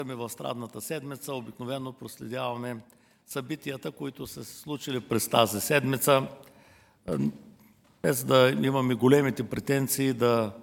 В Страдната седмица обикновено проследяваме събитията, които са се случили през тази седмица, без да имаме големите претенции да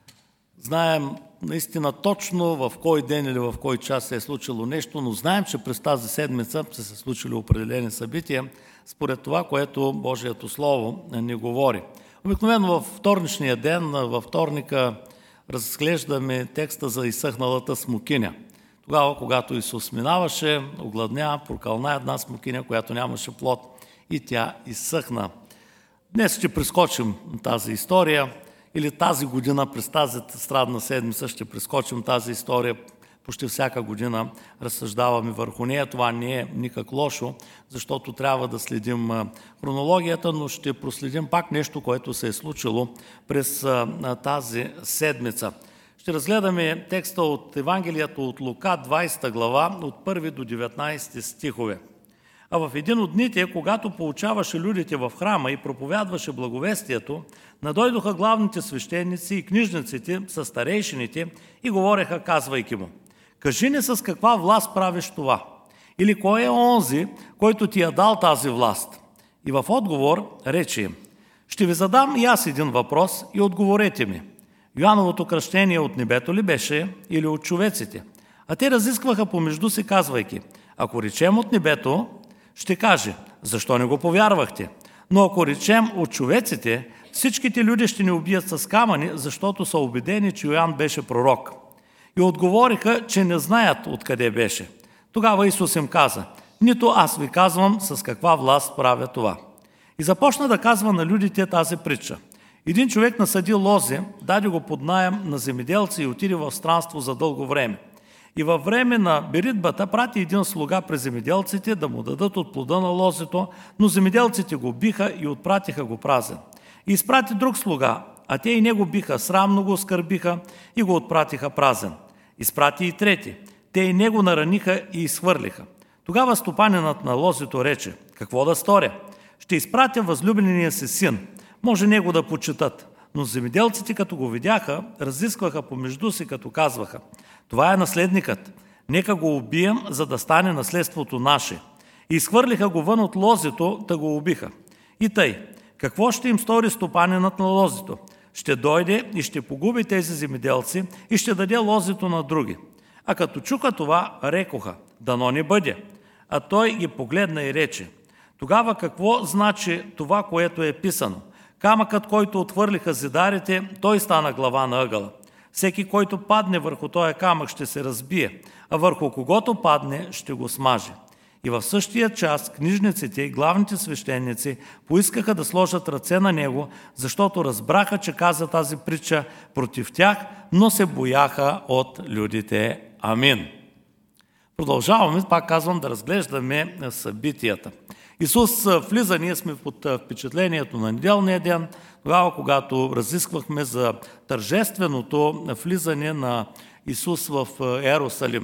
знаем наистина точно в кой ден или в кой час се е случило нещо, но знаем, че през тази седмица са се случили определени събития, според това, което Божието Слово ни говори. Обикновено във вторничния ден, във вторника, разглеждаме текста за изсъхналата смокиня. Тогава, когато Исус минаваше, огладня, прокълна една смокиня, която нямаше плод и тя изсъхна. Днес ще прескочим тази история, или тази година, през тази страдна седмица ще прескочим тази история. Почти всяка година разсъждаваме върху нея. Това не е никак лошо, защото трябва да следим хронологията, но ще проследим пак нещо, което се е случило през тази седмица. Ще разгледаме текста от Евангелието от Лука, 20 глава, от 1 до 19 стихове. А в един от дните, когато поучаваше людите в храма и проповядваше благовестието, надойдоха главните свещеници и книжниците със старейшините и говореха, казвайки му: „Кажи ни с каква власт правиш това? Или кой е онзи, който ти е дал тази власт?“ И в отговор рече им: „Ще ви задам и аз един въпрос и отговорете ми. Йоановото кръщение от небето ли беше или от човеците?“ А те разискваха помежду си, казвайки: „Ако речем от небето, ще каже: защо не го повярвахте? Но ако речем от човеците, всичките люди ще ни убият с камъни, защото са убедени, че Йоан беше пророк.“ И отговориха, че не знаят откъде беше. Тогава Исус им каза: „Нито аз ви казвам с каква власт правя това.“ И започна да казва на людите тази притча. Един човек насади лози, даде го под наем на земеделци и отиде в странство за дълго време. И във време на беритбата прати един слуга при земеделците да му дадат от плода на лозето, но земеделците го биха и отпратиха го празен. И изпрати друг слуга, а те и него биха, срамно го оскърбиха и го отпратиха празен. Изпрати и трети, те и него нараниха и изхвърлиха. Тогава стопанинът на лозето рече: „Какво да сторя? Ще изпратя възлюбения си син, може него да почитат.“ Но земеделците, като го видяха, разискваха помежду си, като казваха: „Това е наследникът, нека го убием, за да стане наследството наше.“ И изхвърлиха го вън от лозето, да го убиха. И тъй, какво ще им стори стопанинът на лозето? Ще дойде и ще погуби тези земеделци и ще даде лозето на други. А като чуха това, рекоха: „Дано не бъде.“ А той ги погледна и рече: „Тогава какво значи това, което е писано? Камъкът, който отхвърлиха зидарите, той стана глава на ъгъла. Всеки, който падне върху този камък, ще се разбие, а върху когото падне, ще го смаже.“ И в същия час книжниците и главните свещеници поискаха да сложат ръце на него, защото разбраха, че каза тази притча против тях, но се бояха от людите. Амин. Продължаваме, пак казвам, да разглеждаме събитията. Исус влиза, ние сме под впечатлението на неделния ден, тогава, когато разисквахме за тържественото влизане на Исус в Иерусалим,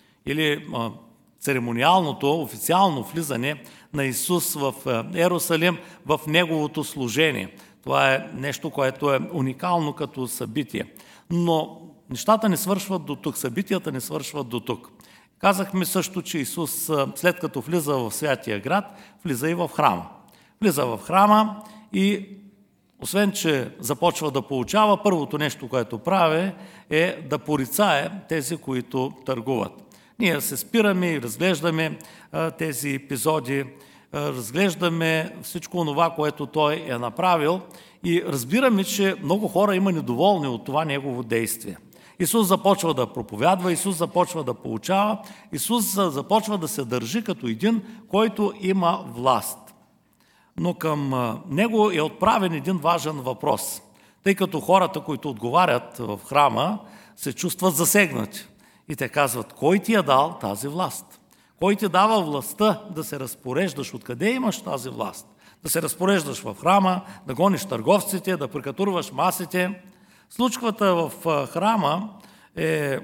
или церемониалното, официално влизане на Исус в Иерусалим в Неговото служение. Това е нещо, което е уникално като събитие. Но нещата не свършват до тук, събитията не свършват до тук. Казахме също, че Исус, след като влиза в святия град, влиза и в храма. Влиза в храма и освен, че започва да поучава, първото нещо, което прави, е да порицае тези, които търгуват. Ние се спираме и разглеждаме тези епизоди, разглеждаме всичко това, което той е направил и разбираме, че много хора има недоволни от това негово действие. Исус започва да проповядва, Исус започва да поучава, Исус започва да се държи като един, който има власт. Но към него е отправен един важен въпрос, тъй като хората, които отговарят в храма, се чувстват засегнати. И те казват: „Кой ти е дал тази власт? Кой ти дава властта да се разпореждаш? Откъде имаш тази власт? Да се разпореждаш в храма, да гониш търговците, да прекатурваш масите.“ Случката в храма е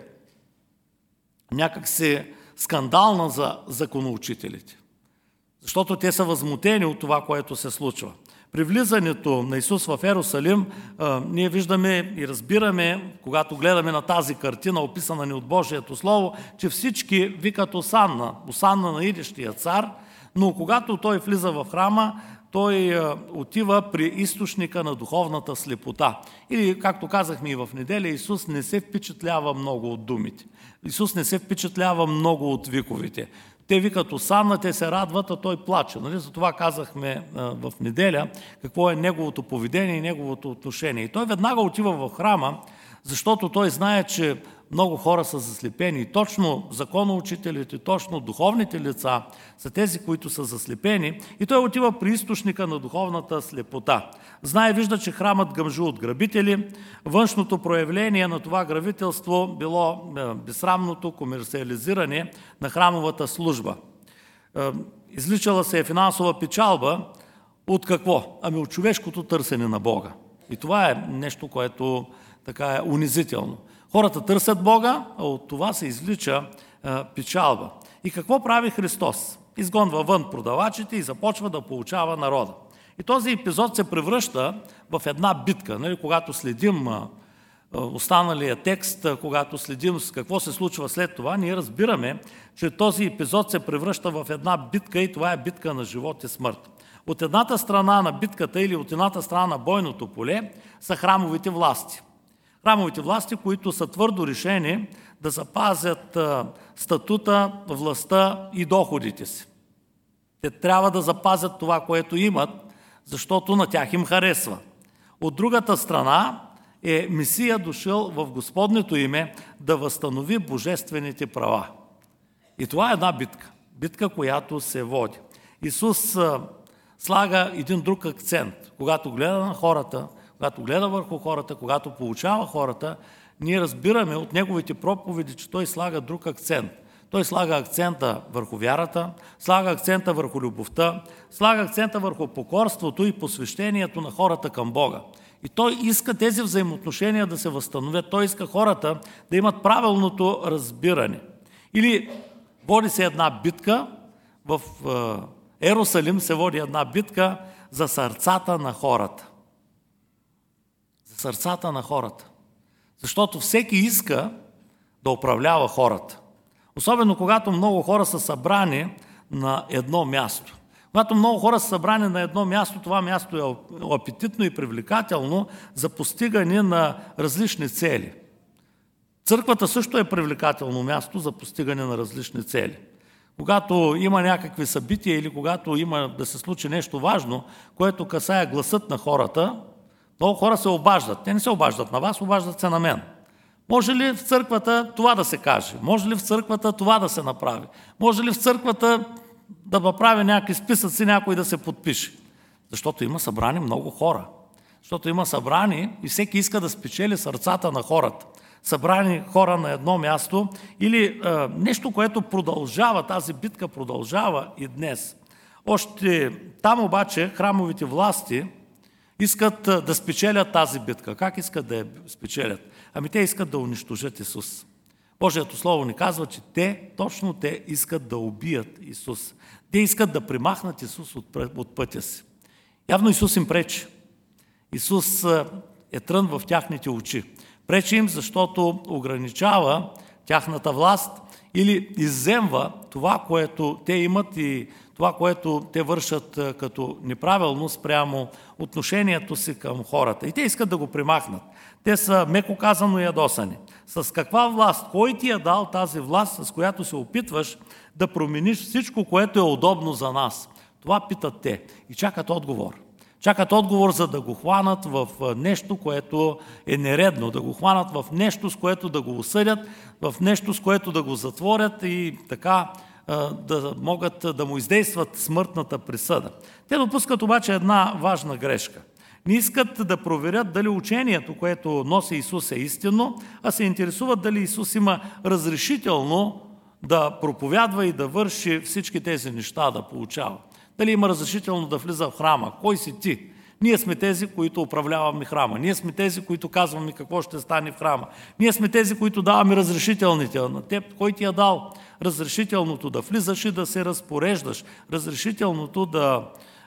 някакси скандална за законоучителите, защото те са възмутени от това, което се случва. При влизането на Исус в Йерусалим, ние виждаме и разбираме, когато гледаме на тази картина, описана ни от Божието Слово, че всички викат Осанна, Осанна на идещия цар, но когато той влиза в храма, той отива при източника на духовната слепота. Или, както казахме и в неделя, Исус не се впечатлява много от думите. Исус не се впечатлява много от виковите. Те викат Осанна, те се радват, а той плаче. Нали? Затова казахме в неделя какво е неговото поведение и неговото отношение. И той веднага отива в храма, защото той знае, че много хора са заслепени. И точно законоучителите, точно духовните лица са тези, които са заслепени. И той отива при източника на духовната слепота. Знае, вижда, че храмът гъмжи от грабители. Външното проявление на това грабителство било безсрамното комерциализиране на храмовата служба. Изличала се е финансова печалба от какво? Ами от човешкото търсене на Бога. И това е нещо, което така е унизително. Хората търсят Бога, а от това се извлича печалба. И какво прави Христос? Изгонва вън продавачите и започва да получава народа. И този епизод се превръща в една битка. Нали? Когато следим останалия текст, когато следим с какво се случва след това, ние разбираме, че този епизод се превръща в една битка и това е битка на живот и смърт. От едната страна на битката или от едната страна на бойното поле са храмовите власти. Храмовите власти, които са твърдо решени да запазят статута, властта и доходите си. Те трябва да запазят това, което имат, защото на тях им харесва. От другата страна е Месия дошъл в Господнето име да възстанови божествените права. И това е една битка. Битка, която се води. Исус слага един друг акцент. Когато гледа на хората, когато гледа върху хората, когато получава хората, ние разбираме от неговите проповеди, че той слага друг акцент. Той слага акцента върху вярата, слага акцента върху любовта, слага акцента върху покорството и посвещението на хората към Бога. И той иска тези взаимоотношения да се възстановят. Той иска хората да имат правилното разбиране. Или води се една битка, в Йерусалим се води една битка за сърцата на хората. За сърцата на хората. Защото всеки иска да управлява хората. Особено когато много хора са събрани на едно място. Когато много хора са събрани на едно място, това място е апетитно и привлекателно за постигане на различни цели. Църквата също е привлекателно място за постигане на различни цели. Когато има някакви събития или когато има да се случи нещо важно, което касае гласът на хората, много хора се обаждат. Те не се обаждат на вас, обаждат се на мен. Може ли в църквата това да се каже? Може ли в църквата това да се направи? Може ли в църквата да направи някакви списъци, някой да се подпише? Защото има събрани много хора. Защото има събрани и всеки иска да спечели сърцата на хората. Събрани хора на едно място или нещо, което продължава, тази битка продължава и днес. Още там обаче храмовите власти искат да спечелят тази битка. Как искат да я спечелят? Ами те искат да унищожат Исус. Божието Слово ни казва, че точно те искат да убият Исус. Те искат да примахнат Исус от пътя си. Явно Исус им пречи. Исус е трън в тяхните очи. Пречи им, защото ограничава тяхната власт или изземва това, което те имат и това, което те вършат като неправилно спрямо отношението си към хората. И те искат да го примахнат. Те са, меко казано, ядосани. С каква власт? Кой ти е дал тази власт, с която се опитваш да промениш всичко, което е удобно за нас? Това питат те и чакат отговор. Чакат отговор, за да го хванат в нещо, което е нередно, да го хванат в нещо, с което да го осъдят, в нещо, с което да го затворят и така да могат да му издействат смъртната присъда. Те допускат обаче една важна грешка. Не искат да проверят дали учението, което носи Исус, е истинно, а се интересуват дали Исус има разрешително да проповядва и да върши всички тези неща, да получава. Дали има разрешително да влиза в храма? Кой си ти? Ние сме тези, които управляваме храма. Ние сме тези, които казваме какво ще стане в храма. Ние сме тези, които даваме разрешителните. На теб, кой ти е дал разрешителното да влизаш и да се разпореждаш? Разрешителното да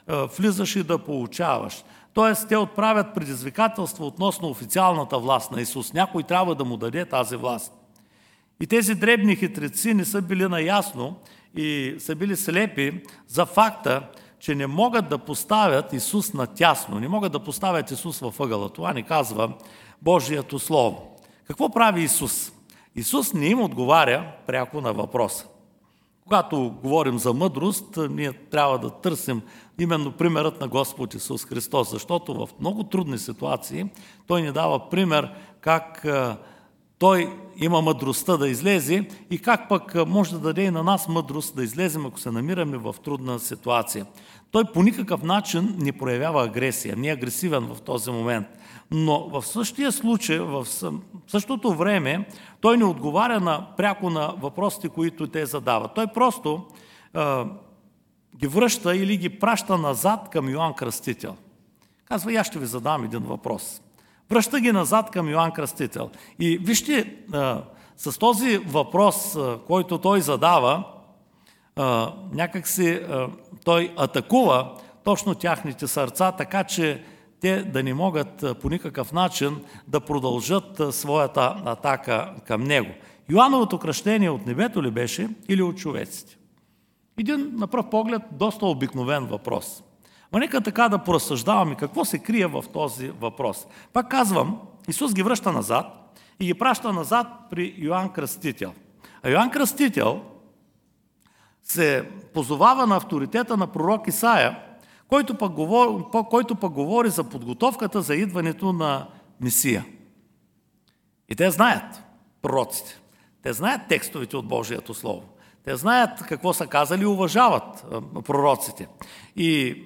влизаш и да получаваш. Тоест, те отправят предизвикателство относно официалната власт на Исус. Някой трябва да му даде тази власт. И тези дребни хитреци не са били наясно и са били слепи за факта, че не могат да поставят Исус натясно, не могат да поставят Исус във ъгъла. Това ни казва Божието Слово. Какво прави Исус? Исус не им отговаря пряко на въпроса. Когато говорим за мъдрост, ние трябва да търсим именно примерът на Господ Исус Христос, защото в много трудни ситуации Той ни дава пример как Той има мъдростта да излезе и как пък може да даде и на нас мъдрост да излезем, ако се намираме в трудна ситуация. Той по никакъв начин не проявява агресия, не е агресивен в този момент. Но в същия случай, в същото време, той не отговаря пряко на въпросите, които те задават. Той просто ги връща или ги праща назад към Йоан Кръстител. Казва, аз ще ви задам един въпрос. Връща ги назад към Йоан Кръстител. И вижте, с този въпрос, който той задава, някакси той атакува точно тяхните сърца, така че те да не могат по никакъв начин да продължат своята атака към него. Йоановото кръщение от небето ли беше или от човеците? Един, на пръв поглед, доста обикновен въпрос. Но нека така да поразсъждаваме какво се крие в този въпрос. Пак казвам, Исус ги връща назад и ги праща назад при Йоан Кръстител. А Йоан Кръстител се позовава на авторитета на пророк Исаия, който пък говори за подготовката за идването на Месия. И те знаят пророците. Те знаят текстовете от Божието Слово. Те знаят какво са казали и уважават пророците. И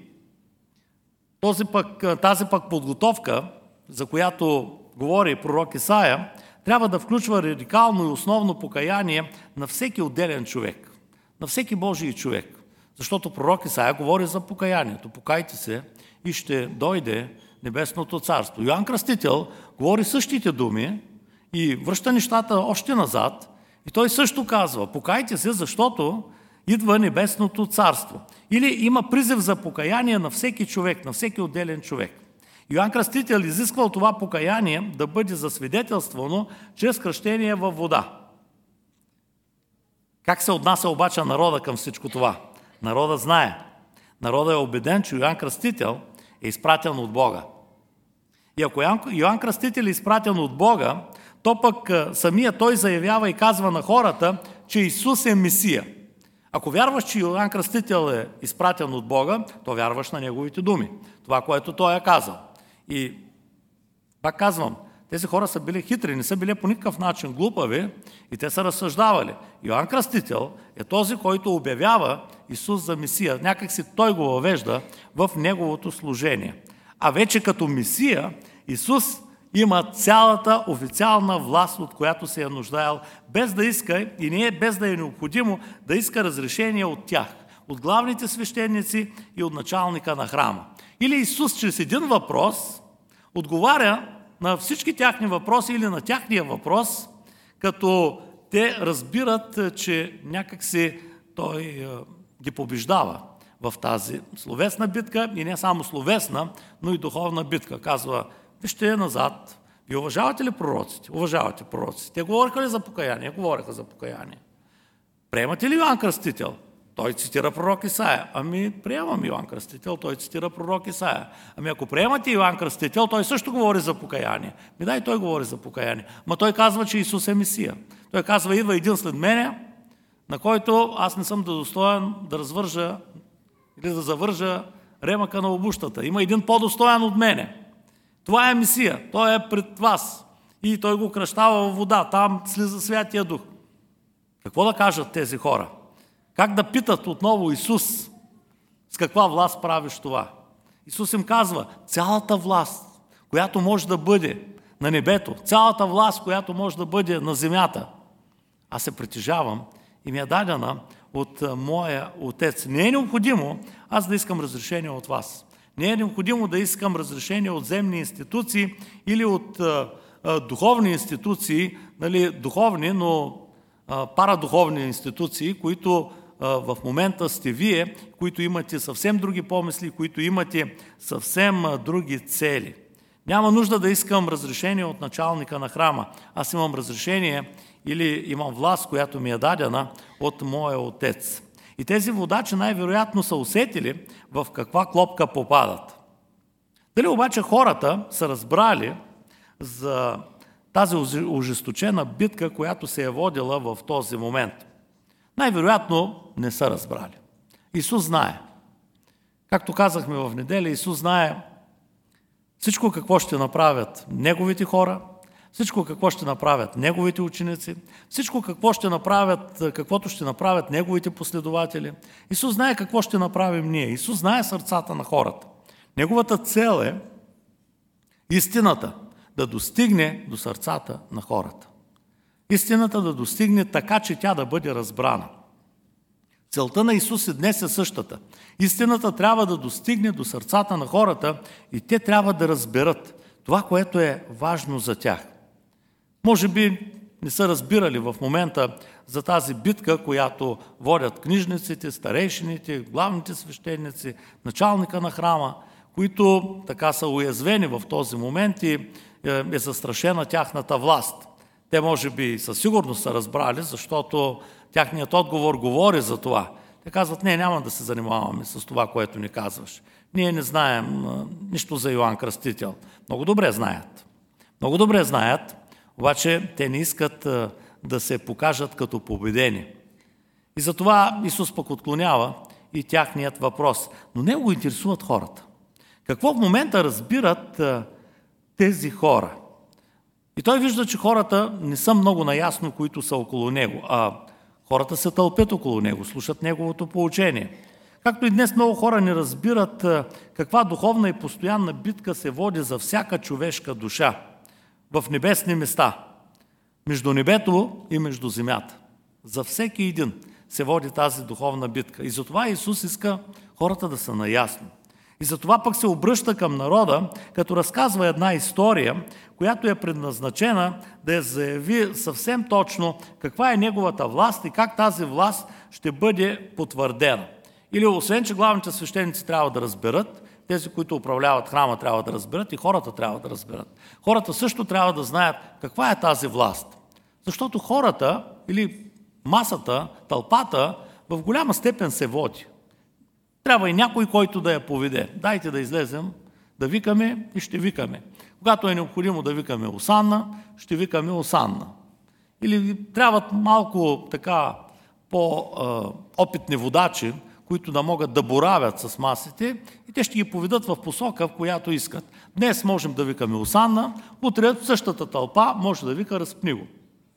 тази пък подготовка, за която говори пророк Исаия, трябва да включва радикално и основно покаяние на всеки отделен човек, на всеки Божий човек. Защото пророк Исаия говори за покаянието. Покайте се и ще дойде Небесното царство. Йоан Кръстител говори същите думи и връща нещата още назад. И той също казва, покайте се, защото идва Небесното царство. Или има призив за покаяние на всеки човек, на всеки отделен човек. Йоан Кръстител изисквал това покаяние да бъде засвидетелствано чрез кръщение във вода. Как се отнася обаче народа към всичко това? Народа знае. Народа е убеден, че Йоан Кръстител е изпратен от Бога. И ако Йоан Кръстител е изпратен от Бога, то пък самия той заявява и казва на хората, че Исус е Месия. Ако вярваш, че Йоан Кръстител е изпратен от Бога, то вярваш на неговите думи. Това, което той е казал. И пак казвам, тези хора са били хитри, не са били по никакъв начин глупави и те са разсъждавали. Йоан Кръстител е този, който обявява Исус за Месия. Някак си той го въвежда в неговото служение. А вече като Месия, Исус има цялата официална власт, от която се е нуждаел, без да иска и не е без да е необходимо да иска разрешение от тях, от главните свещеници и от началника на храма. Или Исус чрез един въпрос отговаря на всички тяхни въпроси или на тяхния въпрос, като те разбират, че някакси той ги побеждава в тази словесна битка и не само словесна, но и духовна битка. Казва, вижте назад, ви уважавате ли пророците? Уважавате пророците. Те говориха ли за покаяние? Говориха за покаяние. Приемате ли Йоан Кръстител? Той цитира пророк Исаия. Ами приемам Йоан Кръстител, той цитира пророк Исаия. Ами ако приемате Йоан Кръстител, той също говори за покаяние. Да, и той говори за покаяние. Ма той казва, че Исус е Месия. Той казва, идва един след мене, на който аз не съм достоен да развържа или да завържа ремъка на обущата. Има един по-достоен от мене. Това е Месия. Той е пред вас. И той го кръщава във вода. Там слиза Святия Дух. Какво да кажат тези хора? Как да питат отново Исус, с каква власт правиш това? Исус им казва, цялата власт, която може да бъде на небето, цялата власт, която може да бъде на земята, аз се притежавам и ми е дадена от моя Отец. Не е необходимо аз да искам разрешение от вас. Не е необходимо да искам разрешение от земни институции или от духовни институции, духовни, но парадуховни институции, които в момента сте вие, които имате съвсем други помисли, които имате съвсем други цели. Няма нужда да искам разрешение от началника на храма. Аз имам разрешение или имам власт, която ми е дадена от моя отец. И тези водачи най-вероятно са усетили в каква клопка попадат. Дали обаче хората са разбрали за тази ожесточена битка, която се е водила в този момент? Най-вероятно не са разбрали. Исус знае. Както казахме в неделя, Исус знае всичко какво ще направят неговите хора, всичко какво ще направят неговите ученици, всичко каквото ще направят неговите последователи. Исус знае какво ще направим ние. Исус знае сърцата на хората. Неговата цел е истината да достигне до сърцата на хората. Истината да достигне така, че тя да бъде разбрана. Целта на Исус и днес е същата. Истината трябва да достигне до сърцата на хората и те трябва да разберат това, което е важно за тях. Може би не са разбирали в момента за тази битка, която водят книжниците, старейшините, главните свещеници, началника на храма, които така са уязвени в този момент и е застрашена тяхната власт. Те може би със сигурност са разбрали, защото тяхният отговор говори за това. Те казват, не, няма да се занимаваме с това, което ни казваш. Ние не знаем нищо за Йоан Кръстител. Много добре знаят. Много добре знаят, обаче те не искат да се покажат като победени. И затова Исус пък отклонява и тяхният въпрос. Но него го интересуват хората. Какво в момента разбират тези хора? И той вижда, че хората не са много наясно, които са около него, а хората се тълпят около него, слушат неговото поучение. Както и днес много хора не разбират каква духовна и постоянна битка се води за всяка човешка душа в небесни места, между небето и между земята. За всеки един се води тази духовна битка. И затова Исус иска хората да са наясно. И затова пък се обръща към народа, като разказва една история, която е предназначена да я заяви съвсем точно каква е неговата власт и как тази власт ще бъде потвърдена. Или освен, че главните свещеници трябва да разберат, тези, които управляват храма, трябва да разберат и хората трябва да разберат. Хората също трябва да знаят каква е тази власт. Защото хората или масата, тълпата в голяма степен се води. Трябва и някой, който да я поведе. Дайте да излезем, да викаме и ще викаме. Когато е необходимо да викаме Осанна, ще викаме Осанна. Или трябват малко така по-опитни водачи, които да могат да боравят с масите и те ще ги поведат в посока, в която искат. Днес можем да викаме Осанна, утре същата тълпа може да вика Разпни го.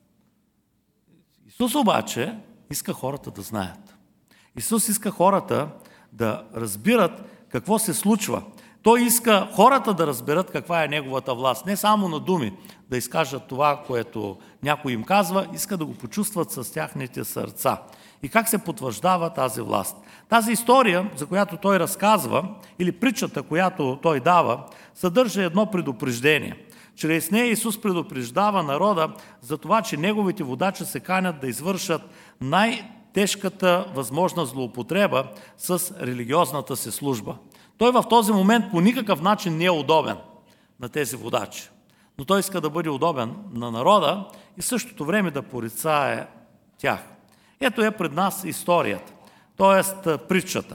Исус обаче иска хората да знаят. Исус иска хората да разбират какво се случва. Той иска хората да разберат каква е неговата власт. Не само на думи да изкажат това, което някой им казва, иска да го почувстват с тяхните сърца. И как се потвърждава тази власт? Тази история, за която той разказва, или притчата, която той дава, съдържа едно предупреждение. Чрез нея Исус предупреждава народа за това, че неговите водачи се канят да извършат най-тежката възможна злоупотреба с религиозната си служба. Той в този момент по никакъв начин не е удобен на тези водачи. Но той иска да бъде удобен на народа и в същото време да порицае тях. Ето е пред нас историята, т.е. притчата.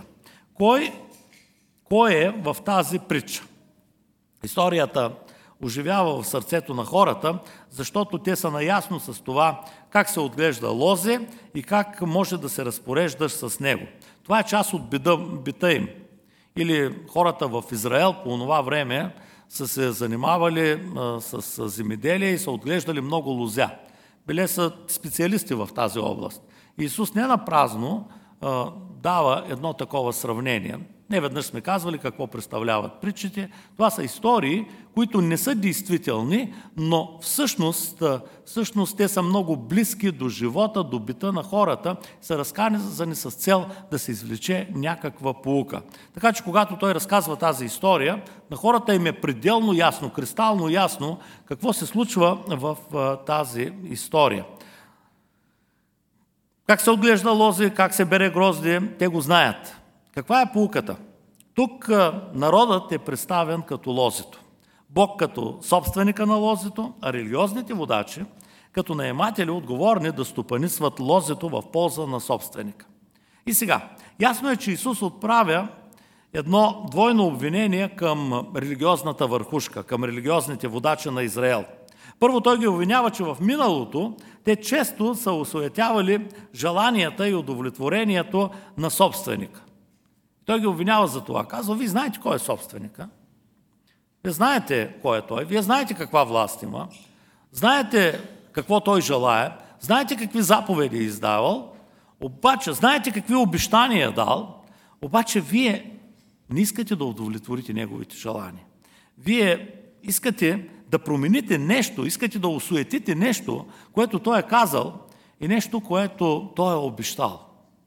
Кой е в тази притча? Историята оживява в сърцето на хората, защото те са наясно с това как се отглежда лозе и как може да се разпореждаш с него. Това е част от бита им. Или хората в Израел по това време са се занимавали с земеделие и са отглеждали много лозя. Били са специалисти в тази област. Исус не напразно дава едно такова сравнение. Не веднъж сме казвали какво представляват притчите. Това са истории, които не са действителни, но всъщност те са много близки до живота, до бита на хората, са разказани с цел да се извлече някаква поука. Така че когато той разказва тази история, на хората им е пределно ясно, кристално ясно какво се случва в тази история. Как се отглежда лози, как се бере грозде, те го знаят. Каква е поуката? Тук народът е представен като лозито. Бог като собственика на лозито, а религиозните водачи като наематели отговорни да стопанисват лозито в полза на собственика. И сега, ясно е, че Исус отправя едно двойно обвинение към религиозната върхушка, към религиозните водачи на Израел. Първо той ги обвинява, че в миналото те често са осуетявали желанията и удовлетворението на собственика. Той ги обвинява за това. Казва, вие знаете кой е собственика. Вие знаете кой е той. Вие знаете каква власт има. Знаете какво той желае. Знаете какви заповеди е издавал. Обаче, знаете какви обещания е дал. Обаче вие не искате да удовлетворите неговите желания. Вие искате да промените нещо, искате да осуетите нещо, което той е казал и нещо, което той е обещал.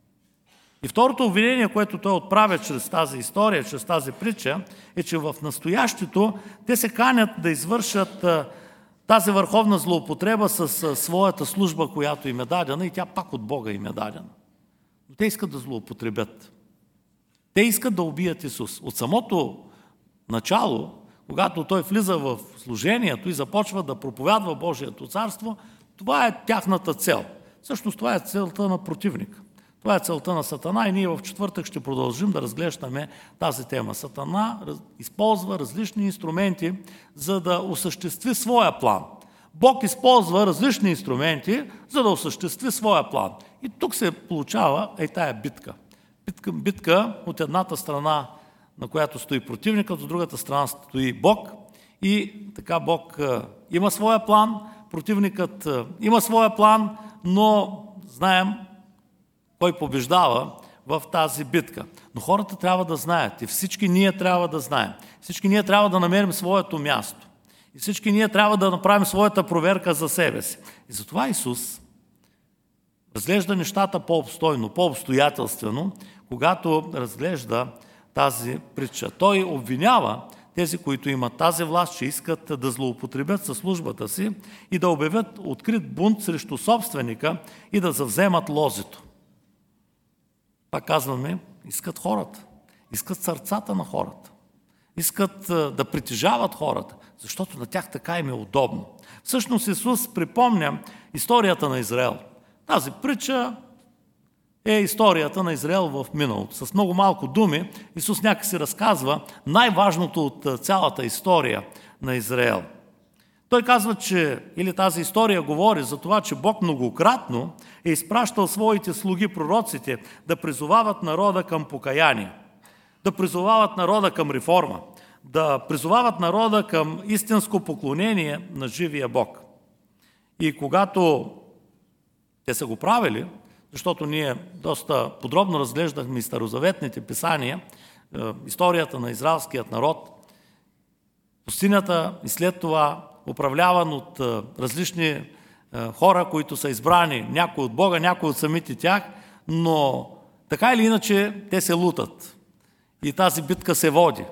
И второто обвинение, което той отправя чрез тази история, чрез тази притча, е, че в настоящето те се канят да извършат тази върховна злоупотреба с своята служба, която им е дадена, и тя пак от Бога им е дадена. Но те искат да злоупотребят. Те искат да убият Исус. От самото начало, когато той влиза в служението и започва да проповядва Божието царство, това е тяхната цел. Всъщност това е целта на противника. Това е целта на Сатана и ние в четвъртък ще продължим да разглеждаме тази тема. Сатана използва различни инструменти, за да осъществи своя план. Бог използва различни инструменти, за да осъществи своя план. И тук се получава тая битка. Битка от едната страна, на която стои противникът, от другата страна стои Бог. И така Бог има своя план, противникът има своя план, но знаем кой побеждава в тази битка. Но хората трябва да знаят и всички ние трябва да знаем. Всички ние трябва да намерим своето място. И всички ние трябва да направим своята проверка за себе си. И затова Исус разглежда нещата по-обстойно, по-обстоятелствено, когато разглежда тази притча. Той обвинява тези, които имат тази власт, че искат да злоупотребят със службата си и да обявят открит бунт срещу собственика и да завземат лозито. Пак казваме, искат хората, искат сърцата на хората, искат да притежават хората, защото на тях така им е удобно. Всъщност Исус припомня историята на Израел. Тази притча е историята на Израел в миналото. С много малко думи Исус някакси разказва най-важното от цялата история на Израел. Той казва, или тази история говори за това, че Бог многократно е изпращал своите слуги, пророците, да призовават народа към покаяние, да призовават народа към реформа, да призовават народа към истинско поклонение на живия Бог. И когато те са го правили, защото ние доста подробно разглеждахме и старозаветните писания, историята на израелският народ, пустинята и след това управляван от различни хора, които са избрани, някои от Бога, някои от самите тях, но така или иначе те се лутат и тази битка се води.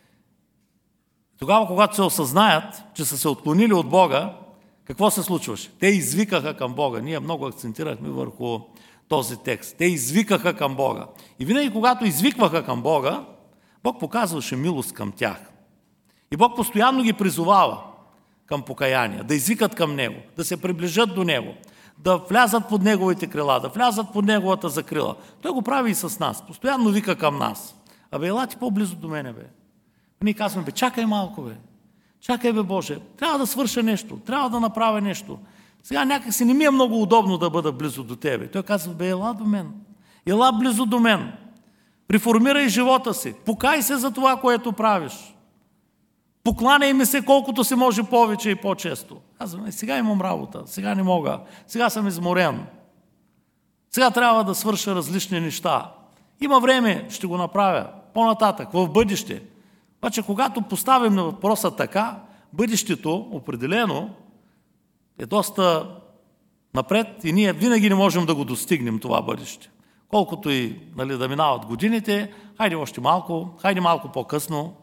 Тогава, когато се осъзнаят, че са се отклонили от Бога, какво се случваше? Те извикаха към Бога. Ние много акцентирахме върху този текст. Те извикаха към Бога. И винаги, когато извикваха към Бога, Бог показваше милост към тях. И Бог постоянно ги призовава към покаяние, да извикат към Него, да се приближат до Него, да влязат под Неговите крила, да влязат под Неговата закрила. Той го прави и с нас. Постоянно вика към нас. Ела ти по-близо до мене, бе. Ние казваме, чакай малко, бе. Чакай, бе, Боже. Трябва да свърша нещо. Трябва да направя нещо. Сега някак си не ми е много удобно да бъда близо до тебе. Той казва, ела до мен. Ела близо до мен. Реформирай живота си. Покай се за това, което правиш. Покланяй ми се колкото се може повече и по-често. Казвам, сега имам работа, сега не мога, сега съм изморен. Сега трябва да свърша различни неща. Има време, ще го направя. По-нататък, в бъдеще. Обаче, когато поставим на въпроса така, бъдещето определено е доста напред и ние винаги не можем да го достигнем това бъдеще. Колкото и да минават годините, хайде още малко, хайде малко по-късно.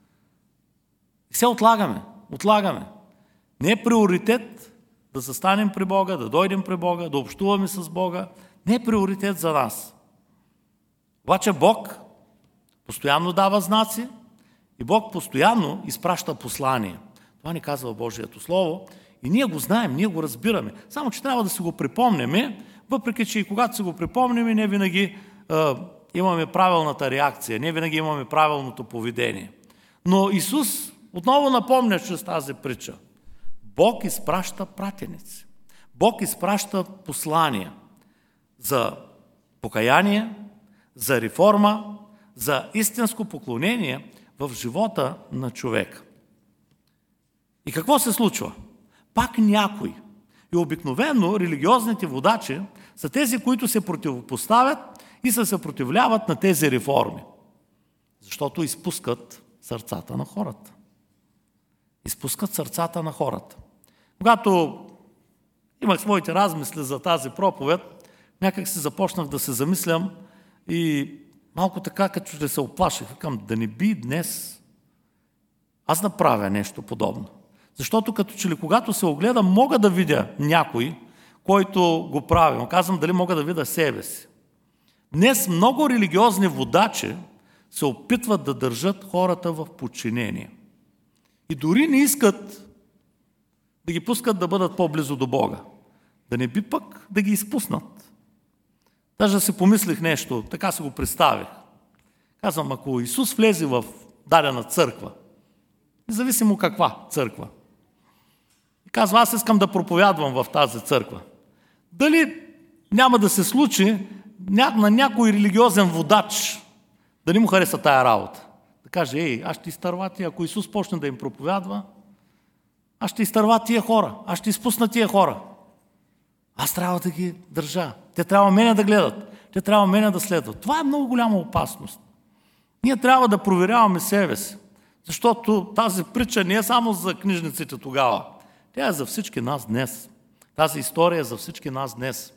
И се отлагаме. Не е приоритет да застанем при Бога, да дойдем при Бога, да общуваме с Бога. не е приоритет за нас. Обаче Бог постоянно дава знаци и Бог постоянно изпраща послание. Това ни казва Божието Слово и ние го знаем, ние го разбираме. Само че трябва да си го припомняме, въпреки че и когато си го припомняме, не винаги имаме правилната реакция, не винаги имаме правилното поведение. Но Исус отново напомня чрез тази притча. Бог изпраща пратеници. Бог изпраща послания за покаяние, за реформа, за истинско поклонение в живота на човека. И какво се случва? Пак някой. И обикновено религиозните водачи са тези, които се противопоставят и се съпротивляват на тези реформи. Защото изпускат сърцата на хората. Изпускат сърцата на хората. Когато имах своите размисли за тази проповед, някак си започнах да се замислям и малко така, като да се оплаших. Викам, да не би днес аз да правя нещо подобно. Защото като че ли когато се огледам, мога да видя някой, който го прави. Но казвам дали мога да видя себе си. Днес много религиозни водачи се опитват да държат хората в подчинение. И дори не искат да ги пускат да бъдат по-близо до Бога. Да не би пък да ги изпуснат. Даже си помислих нещо, така си го представих. Казвам, ако Исус влезе в дадена църква, независимо каква църква, и казва, аз искам да проповядвам в тази църква, дали няма да се случи на някой религиозен водач да не му хареса тая работа? Да каже, аз ще изтърва тия, ако Исус почне да им проповядва, аз ще изтърва тия хора, аз ще изпусна тия хора. Аз трябва да ги държа. Те трябва мене да гледат. Те трябва мене да следват. Това е много голяма опасност. Ние трябва да проверяваме себе си. Защото тази притча не е само за книжниците тогава. Тя е за всички нас днес. Тази история е за всички нас днес.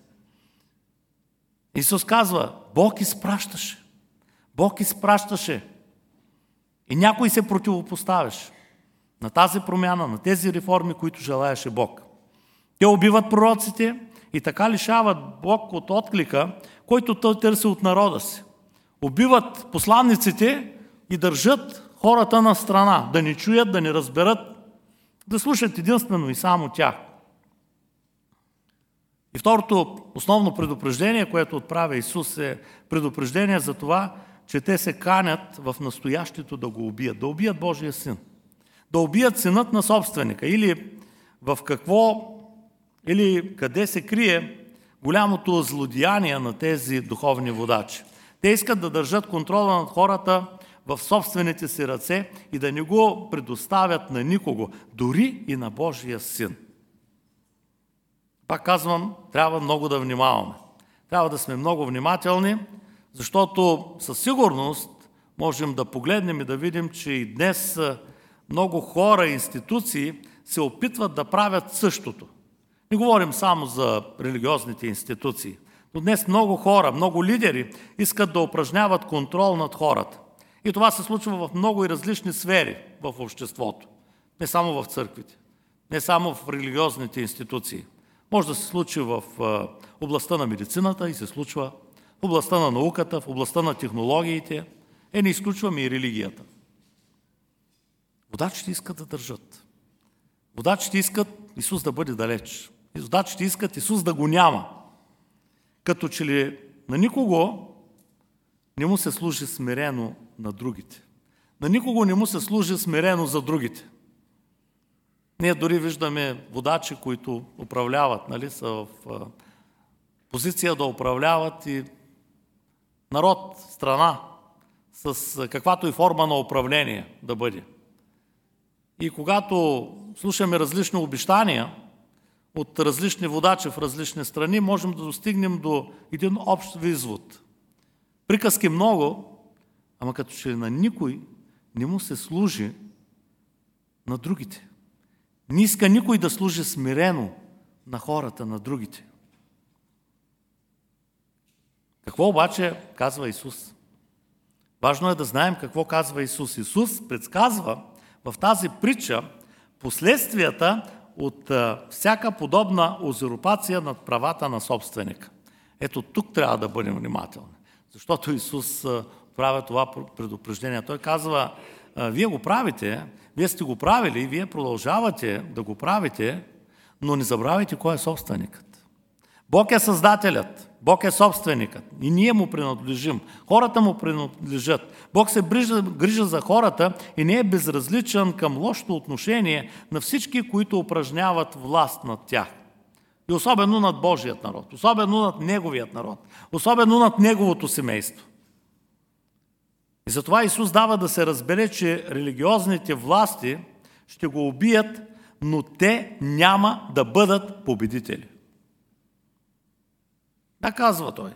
Исус казва, Бог изпращаше. Бог изпращаше. И някой се противопоставяше на тази промяна, на тези реформи, които желаеше Бог. Те убиват пророците и така лишават Бог от отклика, който той търси от народа си. Убиват посланниците и държат хората на страна, да не чуят, да не разберат, да слушат единствено и само тях. И второто основно предупреждение, което отправя Исус, е предупреждение за това, че те се канят в настоящето да го убият, да убият Божия син. Да убият синът на собственика или в какво, или къде се крие голямото злодеяние на тези духовни водачи. Те искат да държат контрола над хората в собствените си ръце и да не го предоставят на никого, дори и на Божия син. Пак казвам, трябва много да внимаваме. Трябва да сме много внимателни, защото със сигурност можем да погледнем и да видим, че и днес много хора и институции се опитват да правят същото. Не говорим само за религиозните институции, но днес много хора, много лидери искат да упражняват контрол над хората. И това се случва в много и различни сфери в обществото. Не само в църквите, не само в религиозните институции. Може да се случи в областта на медицината и се случва в областта на науката, в областта на технологиите. Не изключваме и религията. Водачите искат да държат. Водачите искат Исус да бъде далеч. Водачите искат Исус да го няма. Като че ли на никого не му се служи смирено на другите. На никого не му се служи смирено за другите. Ние дори виждаме водачи, които управляват, са в позиция да управляват и народ, страна, с каквато и форма на управление да бъде. И когато слушаме различни обещания от различни водачи в различни страни, можем да достигнем до един общ извод. Приказки много, ама като че на никой не му се служи на другите. Не иска никой да служи смирено на хората, на другите. Какво обаче казва Исус? Важно е да знаем какво казва Исус. Исус предсказва в тази притча последствията от всяка подобна узурпация над правата на собственика. Ето тук трябва да бъдем внимателни. Защото Исус прави това предупреждение. Той казва, вие го правите, вие сте го правили, вие продължавате да го правите, но не забравяйте кой е собственикът. Бог е създателят, Бог е собственикът и ние му принадлежим. Хората му принадлежат. Бог се грижа за хората и не е безразличен към лошото отношение на всички, които упражняват власт над тях. И особено над Божият народ, особено над Неговият народ, особено над Неговото семейство. И затова Исус дава да се разбере, че религиозните власти ще го убият, но те няма да бъдат победители. Да, казва той.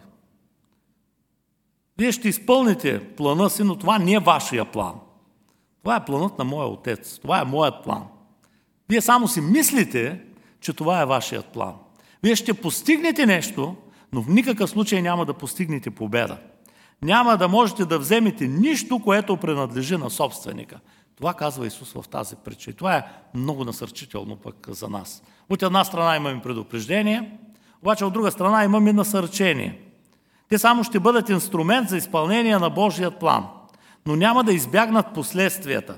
Вие ще изпълните плана си, но това не е вашия план. Това е планът на моя отец. Това е моят план. Вие само си мислите, че това е вашият план. Вие ще постигнете нещо, но в никакъв случай няма да постигнете победа. Няма да можете да вземете нищо, което принадлежи на собственика. Това казва Исус в тази притча. И това е много насърчително пък за нас. От една страна имаме предупреждение, обаче от друга страна имаме насърчение. Те само ще бъдат инструмент за изпълнение на Божият план, но няма да избягнат последствията.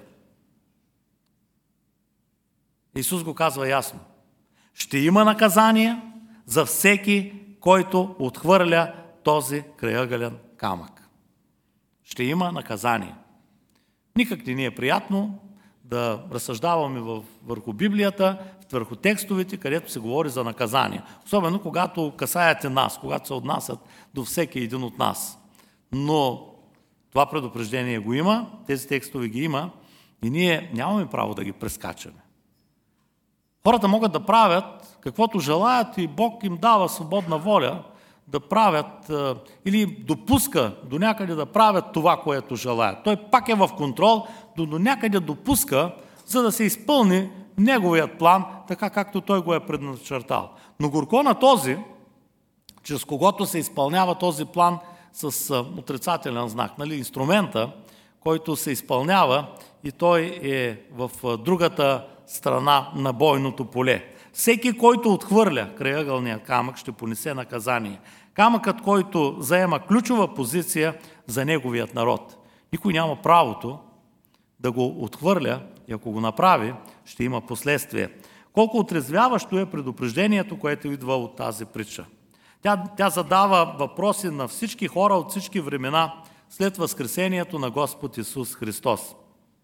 Исус го казва ясно. Ще има наказание за всеки, който отхвърля този крайъгълен камък. Ще има наказание. Никак не ни е приятно да разсъждаваме върху Библията, върху текстовете, където се говори за наказание. Особено когато касаете нас, когато се отнасят до всеки един от нас. Но това предупреждение го има, тези текстове ги има и ние нямаме право да ги прескачаме. Хората могат да правят каквото желаят и Бог им дава свободна воля да правят или допуска до някъде да правят това, което желаят. Той пак е в контрол, до някъде допуска, за да се изпълни неговият план, така както той го е предначертал. Но горко на този, чрез когото се изпълнява този план с отрицателен знак, нали, инструмента, който се изпълнява и той е в другата страна на бойното поле. Всеки, който отхвърля крайъгълния камък, ще понесе наказание. Камъкът, който заема ключова позиция за неговият народ. Никой няма правото да го отхвърля и ако го направи, ще има последствия. Колко отрезвяващо е предупреждението, което идва от тази притча. Тя задава въпроси на всички хора от всички времена след възкресението на Господ Исус Христос.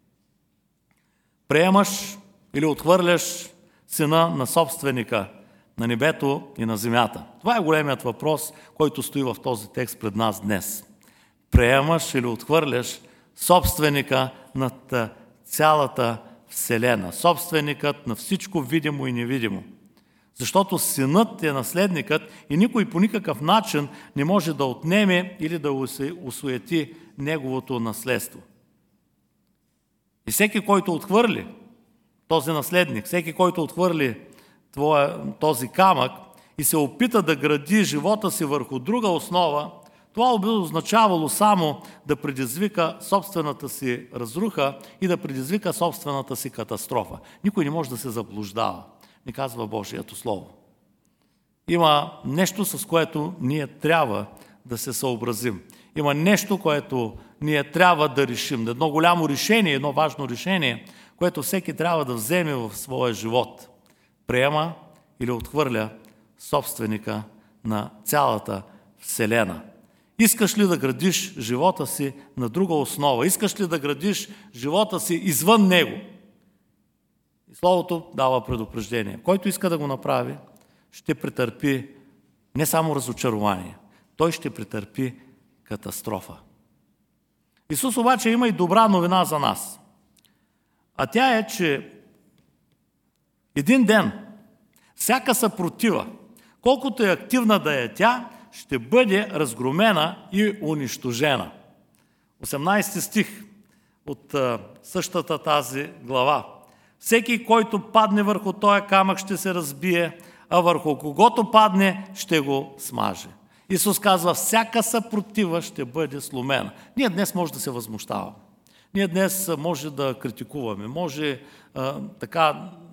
Приемаш или отхвърляш сина на собственика на небето и на земята? Това е големият въпрос, който стои в този текст пред нас днес. Приемаш или отхвърляш собственика над цялата вселена, собственикът на всичко видимо и невидимо. Защото синът е наследникът и никой по никакъв начин не може да отнеме или да осуети неговото наследство. И всеки, който отхвърли този наследник, всеки, който отхвърли този камък и се опита да гради живота си върху друга основа, това би означавало само да предизвика собствената си разруха и да предизвика собствената си катастрофа. Никой не може да се заблуждава, ни казва Божието Слово. Има нещо, с което ние трябва да се съобразим. Има нещо, което ние трябва да решим. Едно голямо решение, едно важно решение, което всеки трябва да вземе в своя живот. Приема или отхвърля собственика на цялата вселена. Искаш ли да градиш живота си на друга основа? Искаш ли да градиш живота си извън него? И Словото дава предупреждение. Който иска да го направи, ще претърпи не само разочарование, той ще претърпи катастрофа. Исус обаче има и добра новина за нас. А тя е, че един ден всяка съпротива, колкото е активна да е тя, ще бъде разгромена и унищожена. 18 стих от същата тази глава. Всеки, който падне върху този камък, ще се разбие, а върху когото падне, ще го смаже. Исус казва, всяка съпротива ще бъде сломена. Ние днес може да се възмущаваме. Ние днес може да критикуваме, може така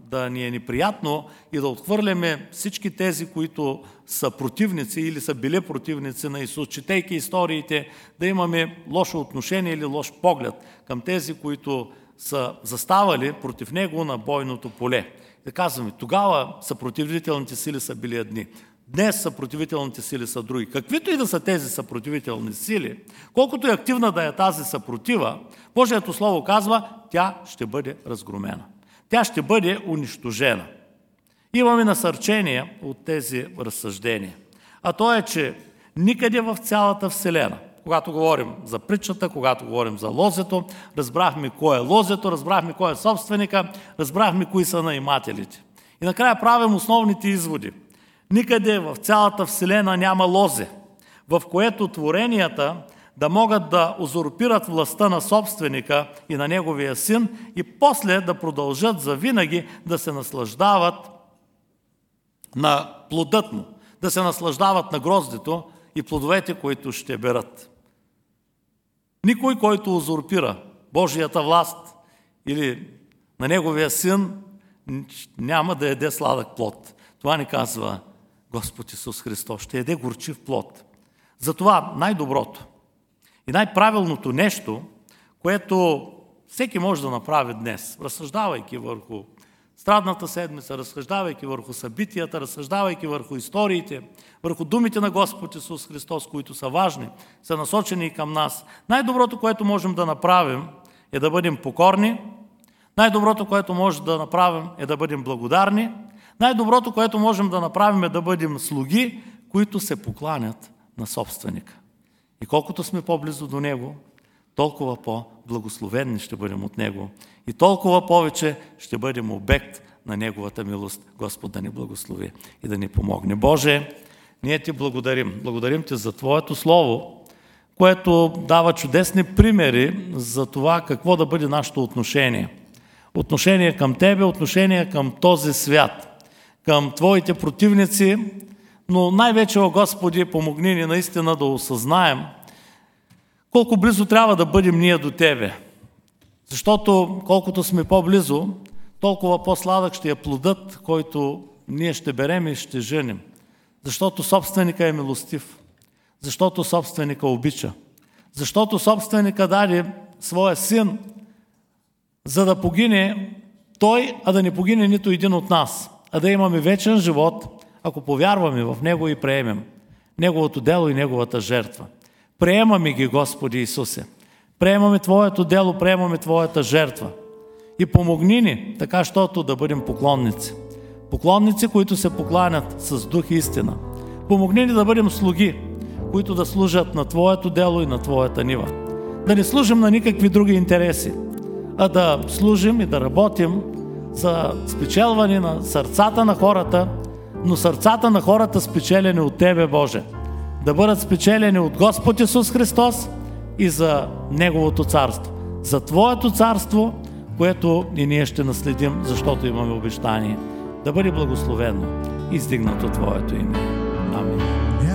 да ни е неприятно и да отхвърляме всички тези, които са противници или са били противници на Исус, четейки историите, да имаме лошо отношение или лош поглед към тези, които са заставали против Него на бойното поле. Да казваме, тогава съпротивителните сили са били едни. Днес съпротивителните сили са други. Каквито и да са тези съпротивителни сили, колкото и активна да е тази съпротива, Божието Слово казва, тя ще бъде разгромена. Тя ще бъде унищожена. Имаме насърчение от тези разсъждения. А то е, че никъде в цялата Вселена, когато говорим за притчата, когато говорим за лозето, разбрахме кой е лозето, разбрахме кой е собственика, разбрахме кои са наимателите. И накрая правим основните изводи. Никъде в цялата Вселена няма лозе, в което творенията да могат да узурпират властта на собственика и на неговия син и после да продължат завинаги да се наслаждават на плодът му, да се наслаждават на гроздето и плодовете, които ще берат. Никой, който узурпира Божията власт или на неговия син, няма да яде сладък плод. Това ни казва Господ Исус Христос. Ще яде горчив плод. Затова най-доброто и най-правилното нещо, което всеки може да направи днес, разсъждавайки върху Страдната седмица, разсъждавайки върху събитията, разсъждавайки върху историите, върху думите на Господ Исус Христос, които са важни, са насочени и към нас. Най-доброто, което можем да направим, е да бъдем покорни. Най-доброто, което можем да направим, е да бъдем благодарни. Най-доброто, което можем да направим, е да бъдем слуги, които се покланят на собственика. И колкото сме по-близо до Него, толкова по-благословенни ще бъдем от Него и толкова повече ще бъдем обект на Неговата милост. Господ да ни благослови и да ни помогне. Боже, ние Ти благодарим. Благодарим Ти за Твоето Слово, което дава чудесни примери за това какво да бъде нашето отношение. Отношение към Тебе, отношение към този свят, към Твоите противници, но най-вече, о Господи, помогни ни наистина да осъзнаем колко близо трябва да бъдем ние до Тебе. Защото колкото сме по-близо, толкова по-сладък ще е плодът, който ние ще берем и ще женим. Защото собственика е милостив. Защото собственика обича. Защото собственика даде своя син, за да погине той, а да не погине нито един от нас, а да имаме вечен живот, ако повярваме в Него и приемем Неговото дело и Неговата жертва. Приемаме ги, Господи Исусе. Приемаме Твоето дело, приемаме Твоята жертва. И помогни ни, така щото да бъдем поклонници. Поклонници, които се покланят с дух и истина. Помогни ни да бъдем слуги, които да служат на Твоето дело и на Твоята нива. Да не служим на никакви други интереси, а да служим и да работим за спечелване на сърцата на хората, но сърцата на хората спечелени от Тебе, Боже. Да бъдат спечелени от Господ Исус Христос и за Неговото царство. За Твоето царство, което и ние ще наследим, защото имаме обещание. Да бъде благословено и издигнато Твоето име. Амин.